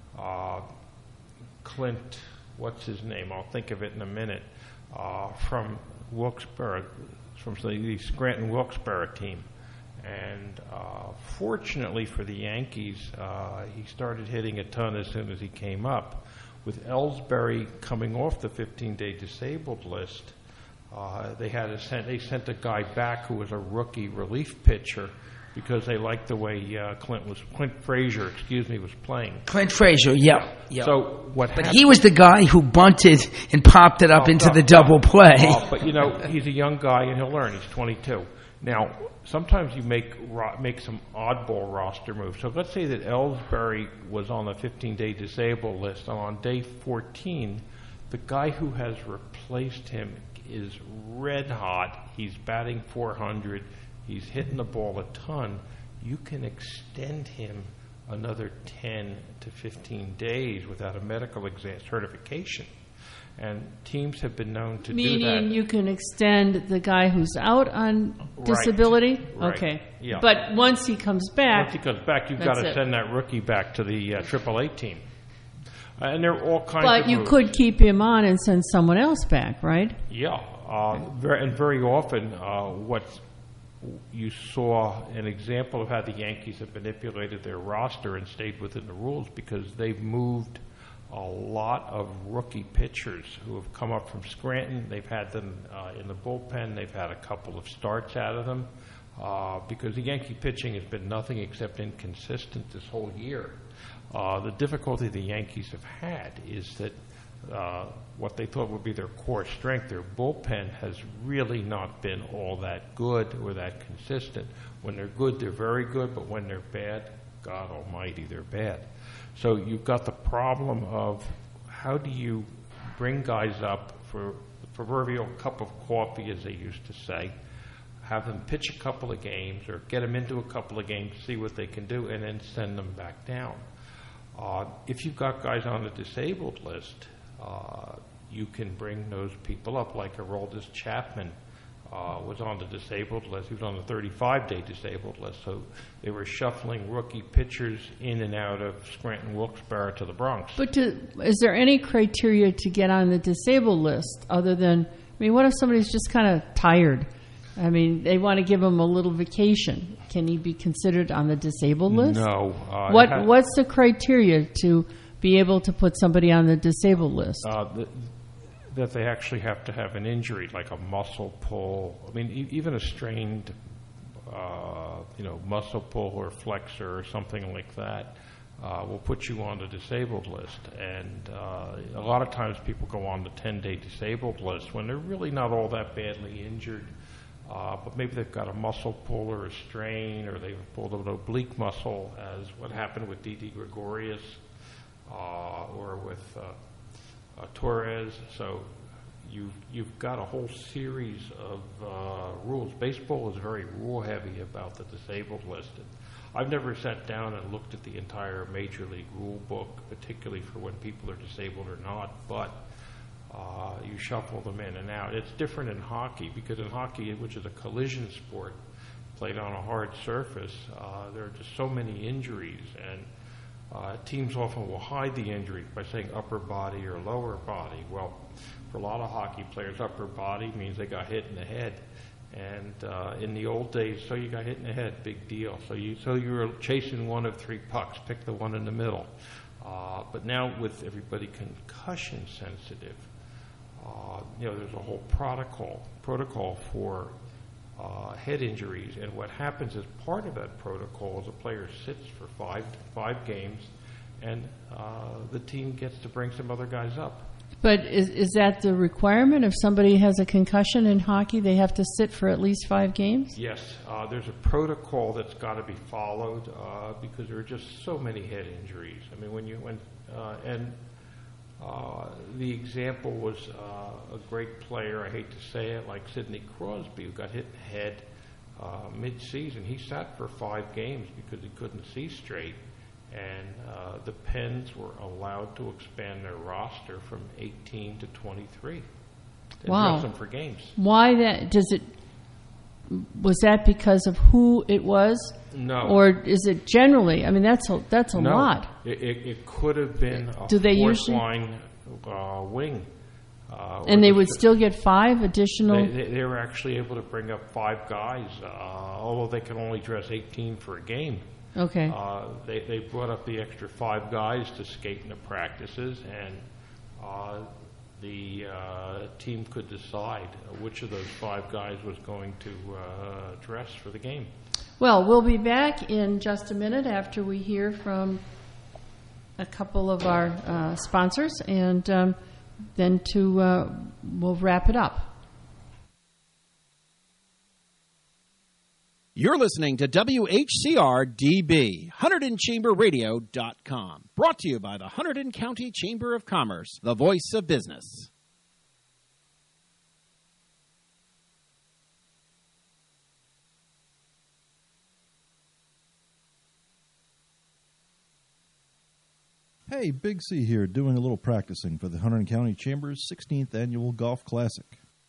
Clint, what's his name? I'll think of it in a minute, from Wilkes-Barre, from the Scranton Wilkes-Barre team. And fortunately for the Yankees, he started hitting a ton as soon as he came up. With Ellsbury coming off the 15-day disabled list, they sent a guy back who was a rookie relief pitcher because they liked the way Clint Frazier was playing. Clint Frazier, yeah. So what happened? But he was the guy who bunted and popped it up into the double play. But he's a young guy and he'll learn. He's 22. Now, sometimes you make some oddball roster moves. So let's say that Ellsbury was on the 15-day disabled list, and on day 14, the guy who has replaced him is red hot. He's batting .400. He's hitting the ball a ton. You can extend him another 10 to 15 days without a medical exam certification. And teams have been known to do that. Meaning you can extend the guy who's out on disability? Right. Okay. Yeah. But once he comes back... you've got to send that rookie back to the AAA team. And there are all kinds of But you could keep him on and send someone else back, right? Yeah. Very often what you saw an example of how the Yankees have manipulated their roster and stayed within the rules because they've moved a lot of rookie pitchers who have come up from Scranton. They've had them in the bullpen. They've had a couple of starts out of them because the Yankee pitching has been nothing except inconsistent this whole year. The difficulty the Yankees have had is that what they thought would be their core strength, their bullpen, has really not been all that good or that consistent. When they're good, they're very good, but when they're bad, God almighty, they're bad. So you've got the problem of how do you bring guys up for the proverbial cup of coffee, as they used to say, have them pitch a couple of games or get them into a couple of games, see what they can do, and then send them back down. If you've got guys on the disabled list, you can bring those people up, like Aroldis Chapman was on the disabled list. He was on the 35-day disabled list. So they were shuffling rookie pitchers in and out of Scranton Wilkes-Barre to the Bronx. But is there any criteria to get on the disabled list other than, what if somebody's just kind of tired? They want to give him a little vacation. Can he be considered on the disabled list? No. What's the criteria to be able to put somebody on the disabled list? That they actually have to have an injury, like a muscle pull. Even a strained, muscle pull or flexor or something like that. will put you on the disabled list. And a lot of times people go on the 10-day disabled list when they're really not all that badly injured, but maybe they've got a muscle pull or a strain, or they've pulled an oblique muscle, as what happened with Didi Gregorius or with Torres. So you've got a whole series of rules. Baseball is very rule-heavy about the disabled list. And I've never sat down and looked at the entire Major League rule book, particularly for when people are disabled or not, but you shuffle them in and out. It's different in hockey, because in hockey, which is a collision sport played on a hard surface, there are just so many injuries, and teams often will hide the injury by saying upper body or lower body. Well, for a lot of hockey players, upper body means they got hit in the head. And in the old days, so you got hit in the head, big deal. So you were chasing one of 3 pucks, pick the one in the middle. But now with everybody concussion sensitive, there's a whole protocol for head injuries. And what happens as part of that protocol is a player sits for five games, and the team gets to bring some other guys up. But is that the requirement? If somebody has a concussion in hockey, they have to sit for at least 5 games? Yes. There's a protocol that's got to be followed because there are just so many head injuries. I mean, the example was a great player, I hate to say it, like Sidney Crosby, who got hit in the head mid-season. He sat for 5 games because he couldn't see straight. And the Pens were allowed to expand their roster from 18 to 23. They dressed them for games. Why that? Was that because of who it was? No. Or is it generally? I mean, that's a lot. It could have been a fourth-line wing. And they would still get 5 additional? They were actually able to bring up 5 guys, although they could only dress 18 for a game. Okay. They brought up the extra 5 guys to skate in the practices, and the team could decide which of those 5 guys was going to dress for the game. Well, we'll be back in just a minute after we hear from a couple of our sponsors, and then we'll wrap it up. You're listening to WHCR-DB, HunterdonChamberRadio.com. Brought to you by the Hunterdon County Chamber of Commerce, the voice of business. Hey, Big C here, doing a little practicing for the Hunterdon County Chamber's 16th Annual Golf Classic.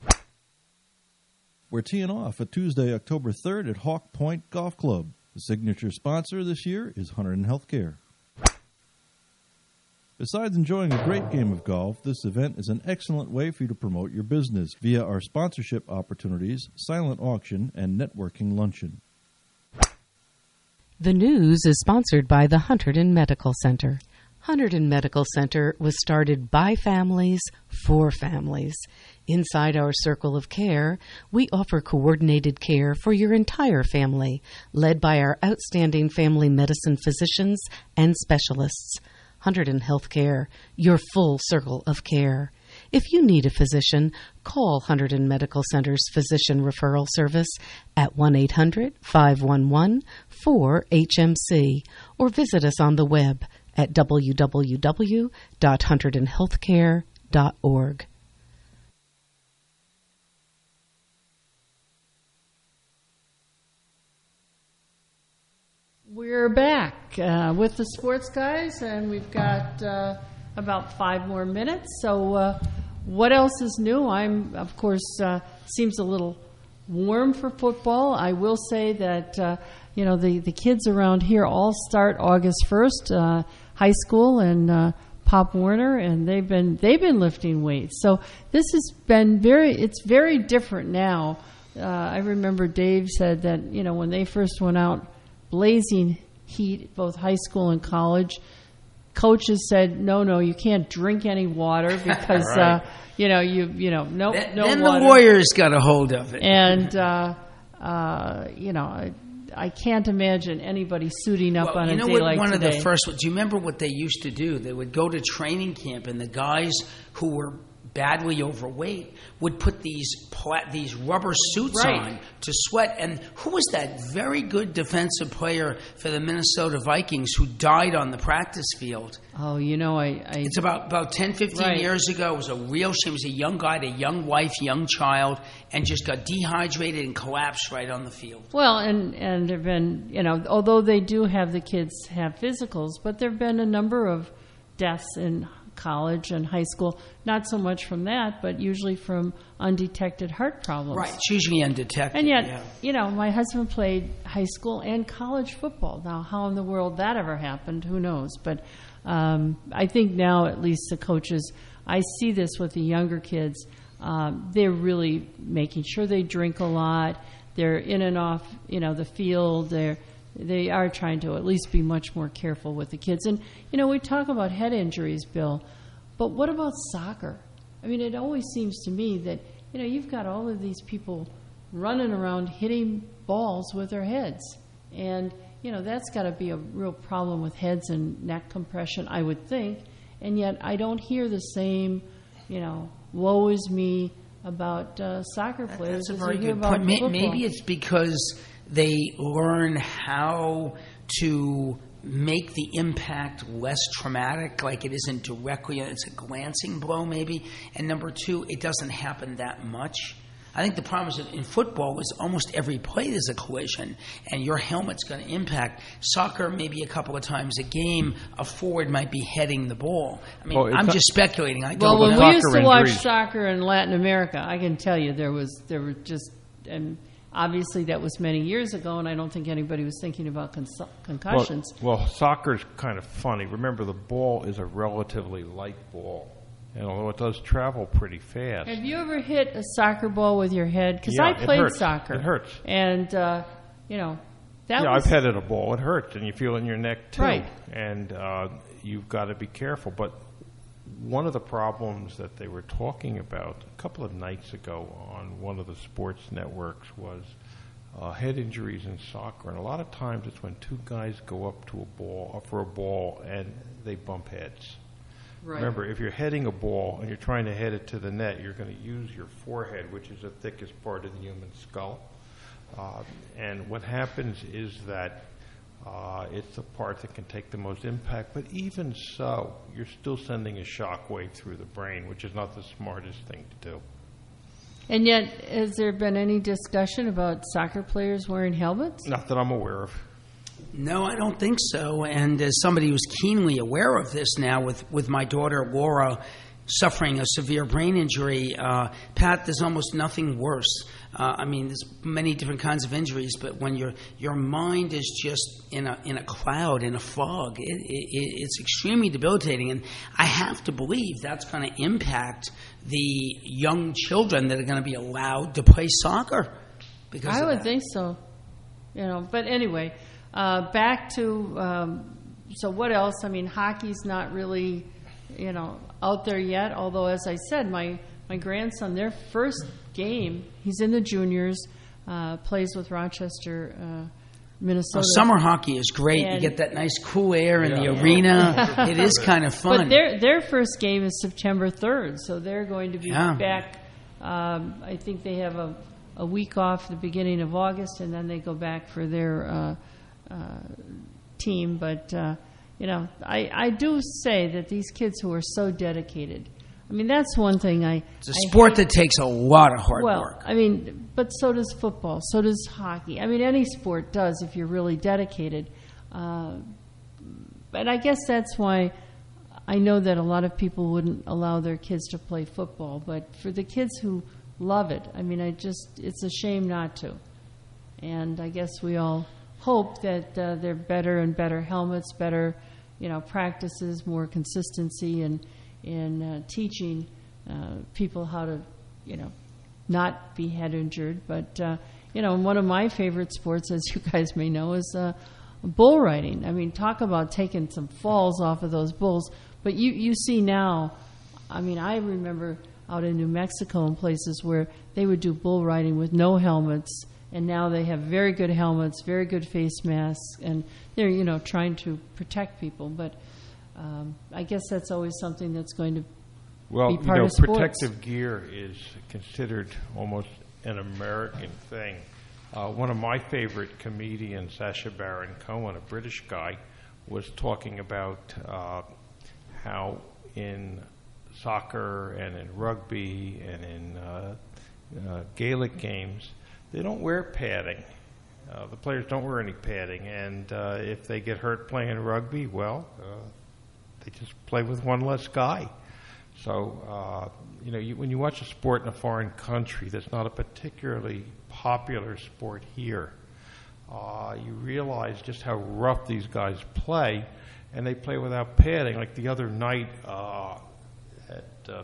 We're teeing off at Tuesday, October 3rd at Hawk Point Golf Club. The signature sponsor this year is Hunterdon Healthcare. Besides enjoying a great game of golf, this event is an excellent way for you to promote your business via our sponsorship opportunities, silent auction, and networking luncheon. The news is sponsored by the Hunterdon Medical Center. Hunterdon Medical Center was started by families for families. Inside our circle of care, we offer coordinated care for your entire family, led by our outstanding family medicine physicians and specialists. Hunterdon Healthcare, your full circle of care. If you need a physician, call Hunterdon Medical Center's Physician Referral Service at 1-800-511-4HMC or visit us on the web at www.hunterdonhealthcare.org. We're back with the sports guys, and we've got about 5 more minutes. So what else is new? Of course, seems a little warm for football. I will say that, the kids around here all start August 1st, high school and Pop Warner, and they've been lifting weights. So this has been it's very different now. I remember Dave said that, when they first went out, blazing heat, both high school and college, coaches said, no, you can't drink any water because, right. No Then water. The Warriors got a hold of it. And, I can't imagine anybody suiting up on a day like today. You know what? One of the first. Do you remember what they used to do? They would go to training camp, and the guys who were badly overweight would put these rubber suits on to sweat. And who was that very good defensive player for the Minnesota Vikings who died on the practice field? Oh, you know, it's about 10, 15 years ago. It was a real shame. He was a young guy, a young wife, young child, and just got dehydrated and collapsed right on the field. Well, and there have been, you know, although they do have the kids have physicals, but there have been a number of deaths in college and high school, not so much from that, but usually from undetected heart problems. Right, it's usually undetected. And yet, you know, my husband played high school and college football. Now, how in the world that ever happened, who knows? But I think now, at least the coaches, I see this with the younger kids, they're really making sure they drink a lot. They're in and off, you know, the field. They are trying to at least be much more careful with the kids. And, you know, we talk about head injuries, Bill, but what about soccer? I mean, it always seems to me that, you know, you've got all of these people running around hitting balls with their heads. And, you know, that's got to be a real problem with heads and neck compression, I would think. And yet I don't hear the same, you know, woe is me about soccer players. That's a very good point. Maybe it's because they learn how to make the impact less traumatic, like it isn't directly, it's a glancing blow maybe. And number two, it doesn't happen that much. I think the problem is that in football is almost every play there's a collision, and your helmet's going to impact. Soccer, maybe a couple of times a game, a forward might be heading the ball. I mean, I'm just speculating. Well, when we used to watch soccer in Latin America, I can tell you there were just... obviously, that was many years ago, and I don't think anybody was thinking about concussions. Well, soccer's kind of funny. Remember, the ball is a relatively light ball, and although it does travel pretty fast. Have you ever hit a soccer ball with your head? Because I played soccer. It hurts. And, you know, that was... I've headed a ball. It hurts, and you feel it in your neck, too. Right. And you've got to be careful. But one of the problems that they were talking about a couple of nights ago on one of the sports networks was head injuries in soccer. And a lot of times it's when two guys go up to for a ball and they bump heads. Right. Remember, if you're heading a ball and you're trying to head it to the net, you're going to use your forehead, which is the thickest part of the human skull. And what happens is that it's the part that can take the most impact, but even so, you're still sending a shock wave through the brain, which is not the smartest thing to do. And yet, has there been any discussion about soccer players wearing helmets? Not that I'm aware of. No, I don't think so. And as somebody who's keenly aware of this now with my daughter Laura suffering a severe brain injury, Pat, there's almost nothing worse. I mean, there's many different kinds of injuries, but when your mind is just in a cloud, in a fog, it's extremely debilitating. And I have to believe that's going to impact the young children that are going to be allowed to play soccer. Because I would think so. You know, but anyway, back to so what else? I mean, hockey's not really, you know, out there yet. Although, as I said, my grandson, their first game, he's in the juniors, plays with Rochester, Minnesota. Summer hockey is great. And you get that nice cool air in the arena. It is kind of fun. But their first game is September 3rd, so they're going to be back. I think they have a week off the beginning of August, and then they go back for their team. But, you know, I do say that these kids who are so dedicated, I mean, that's one thing It's a sport that takes a lot of hard work. I mean, but so does football, so does hockey. I mean, any sport does if you're really dedicated. But I guess that's why I know that a lot of people wouldn't allow their kids to play football. But for the kids who love it, I mean, it's a shame not to. And I guess we all hope that there are better and better helmets, better, you know, practices, more consistency, and in teaching people how to, you know, not be head injured. But, you know, one of my favorite sports, as you guys may know, is bull riding. I mean, talk about taking some falls off of those bulls. But you see now, I mean, I remember out in New Mexico and places where they would do bull riding with no helmets and now they have very good helmets, very good face masks, and they're trying to protect people. But I guess that's always something that's going to be part of sports. Protective gear is considered almost an American thing. One of my favorite comedians, Sacha Baron Cohen, a British guy, was talking about how in soccer and in rugby and in Gaelic games, they don't wear padding. The players don't wear any padding, and if they get hurt playing rugby, they just play with one less guy. So, when you watch a sport in a foreign country that's not a particularly popular sport here, you realize just how rough these guys play, and they play without padding. Like the other night at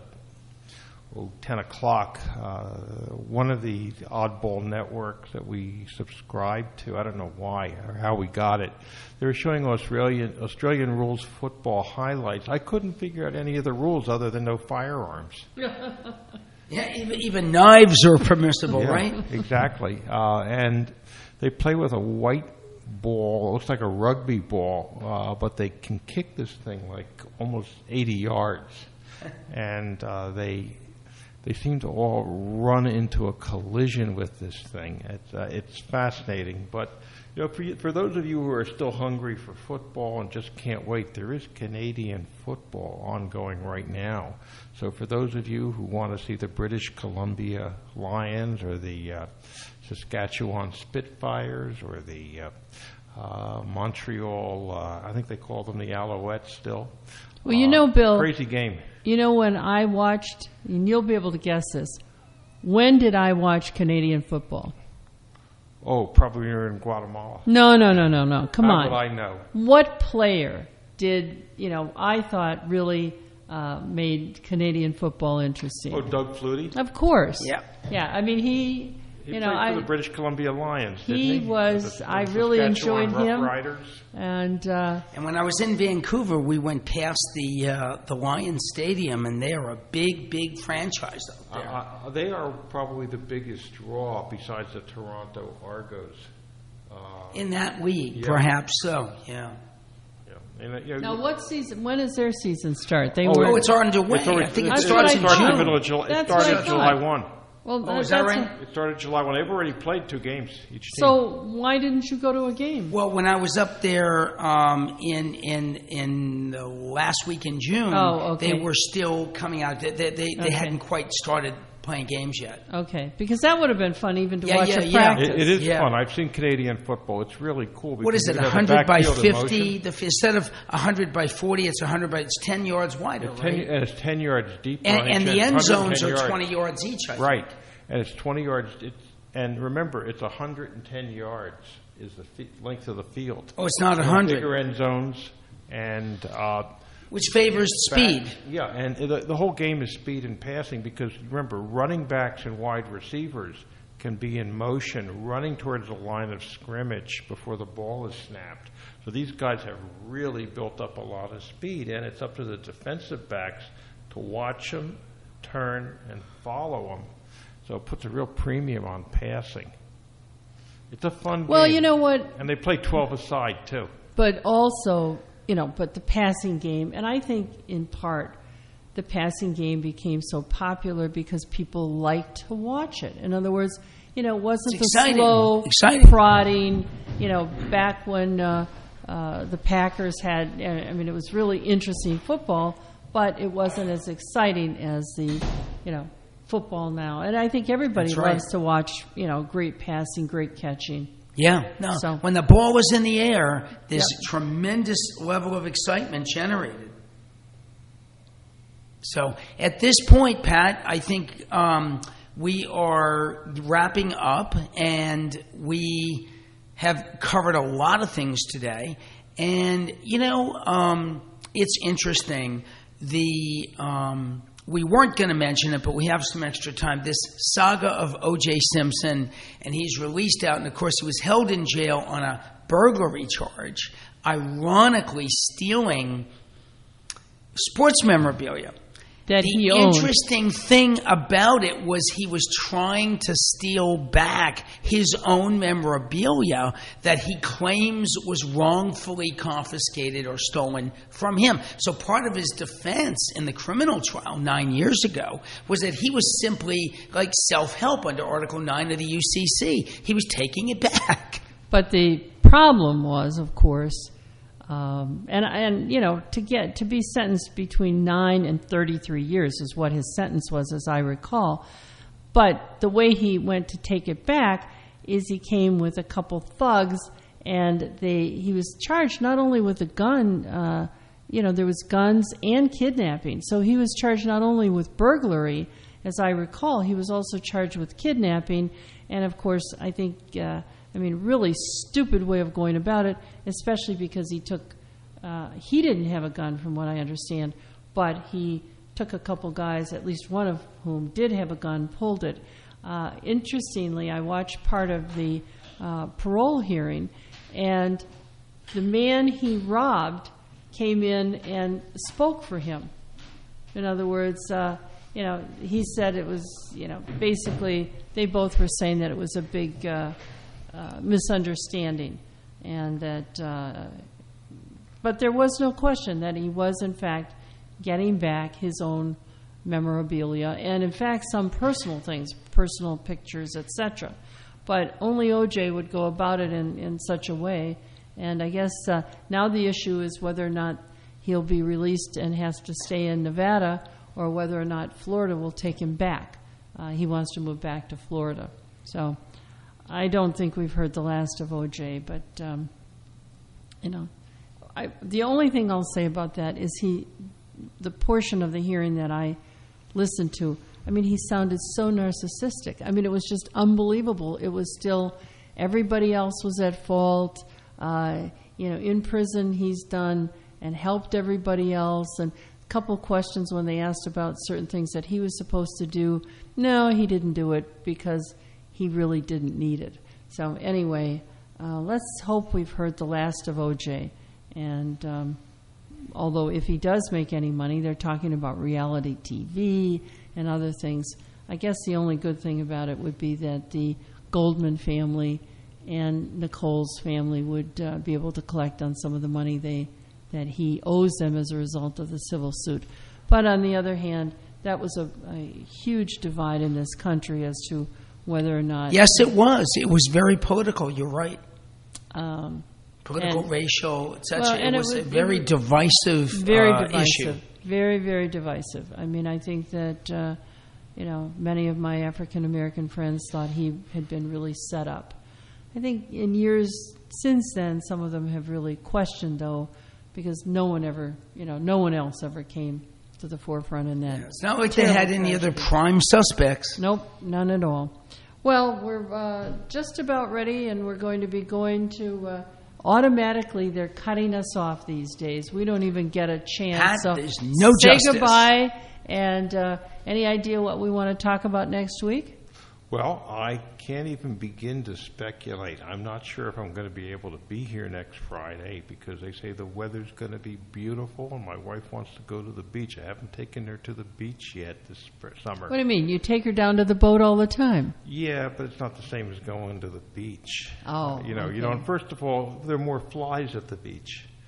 10 o'clock, one of the oddball networks that we subscribe to, I don't know why or how we got it, they were showing Australian rules football highlights. I couldn't figure out any of the rules other than no firearms. Yeah, even knives are permissible, right? Exactly. And they play with a white ball. It looks like a rugby ball, but they can kick this thing like almost 80 yards. And they seem to all run into a collision with this thing. It's fascinating. But for those of you who are still hungry for football and just can't wait, there is Canadian football ongoing right now. So for those of you who want to see the British Columbia Lions or the Saskatchewan Spitfires or the Montreal, I think they call them the Alouettes still. Well, Bill, crazy game. When I watched, and you'll be able to guess this, when did I watch Canadian football? Oh, probably you're in Guatemala. No. Come on. How would I know? What player did, I thought really made Canadian football interesting? Oh, Doug Flutie? Of course. Yeah. Yeah, I mean, He played for the British Columbia Lions, didn't he? He was. I really enjoyed him. Riders. And when I was in Vancouver, we went past the Lions Stadium, and they are a big franchise out there. They are probably the biggest draw besides the Toronto Argos. In that league, perhaps so. Yeah. Now, what season? When does their season start? It's underway. I think it starts in June. It started July 1. Well, is that right? It started July 1. They've already played 2 games each team. So why didn't you go to a game? Well, when I was up there in the last week in June, they were still coming out. They hadn't quite started playing games yet. Okay, because that would have been fun even to watch a practice. It is fun. I've seen Canadian football. It's really cool. What is it, 100 by 50? Instead of 100 by 40, it's 100 by, it's 10 yards wider, right? And it's 10 yards deep. And the end zones are 20 yards each, I think. Right. And it's 20 yards. And remember, it's 110 yards is the length of the field. Oh, it's not 100. Bigger end zones and... which favors speed. Yeah, and the whole game is speed and passing because, remember, running backs and wide receivers can be in motion running towards the line of scrimmage before the ball is snapped. So these guys have really built up a lot of speed, and it's up to the defensive backs to watch them, turn, and follow them. So it puts a real premium on passing. It's a fun game. Well, you know what? And they play 12 aside, too. But also... but the passing game, and I think in part the passing game became so popular because people liked to watch it. In other words, it wasn't the slow prodding, back when the Packers had, it was really interesting football, but it wasn't as exciting as the, football now. And I think everybody loves to watch, great passing, great catching. Yeah, no. So, when the ball was in the air, there's a tremendous level of excitement generated. So at this point, Pat, I think we are wrapping up, and we have covered a lot of things today. And, it's interesting. We weren't going to mention it, but we have some extra time. This saga of O.J. Simpson, and he's released out, and of course he was held in jail on a burglary charge, ironically stealing sports memorabilia. that he The owned. interesting thing about it was he was trying to steal back his own memorabilia that he claims was wrongfully confiscated or stolen from him. So part of his defense in the criminal trial 9 years ago was that he was simply like self-help under Article 9 of the UCC. He was taking it back. But the problem was, of course, to be sentenced between 9 and 33 years is what his sentence was, as I recall. But the way he went to take it back is he came with a couple thugs, and he was charged not only with a gun, there was guns and kidnapping. So he was charged not only with burglary, as I recall, he was also charged with kidnapping. And of course, I think, really stupid way of going about it, especially because he didn't have a gun from what I understand, but he took a couple guys, at least one of whom did have a gun, pulled it. Interestingly, I watched part of the parole hearing, and the man he robbed came in and spoke for him. In other words, he said it was, basically they both were saying that it was a big misunderstanding, and that but there was no question that he was in fact getting back his own memorabilia and in fact some personal things, personal pictures, etc. But only OJ would go about it in such a way, and I guess now the issue is whether or not he'll be released and has to stay in Nevada, or whether or not Florida will take him back. He wants to move back to Florida. So I don't think we've heard the last of OJ, but the only thing I'll say about that is the portion of the hearing that I listened to, he sounded so narcissistic. It was just unbelievable. It was still everybody else was at fault. In prison he's done and helped everybody else. And a couple questions when they asked about certain things that he was supposed to do, no, he didn't do it because he really didn't need it. So anyway, let's hope we've heard the last of OJ. And although if he does make any money, they're talking about reality TV and other things. I guess the only good thing about it would be that the Goldman family and Nicole's family would be able to collect on some of the money that he owes them as a result of the civil suit. But on the other hand, that was a huge divide in this country as to whether or not... Yes, it was. It was very political. You're right. Political, racial, etc. Well, it was a very divisive issue. Very, very divisive. I think that many of my African American friends thought he had been really set up. I think in years since then, some of them have really questioned, though, because no one else ever came to the forefront in that. It's not like they had any other prime suspects. Nope, none at all. Well, we're just about ready, and we're going to be going to... automatically, they're cutting us off these days. We don't even get a chance. So there's no say justice. Goodbye. And any idea what we want to talk about next week? Well, I can't even begin to speculate. I'm not sure if I'm going to be able to be here next Friday because they say the weather's going to be beautiful and my wife wants to go to the beach. I haven't taken her to the beach yet this summer. What do you mean? You take her down to the boat all the time? Yeah, but it's not the same as going to the beach. Oh, okay. And first of all, there are more flies at the beach.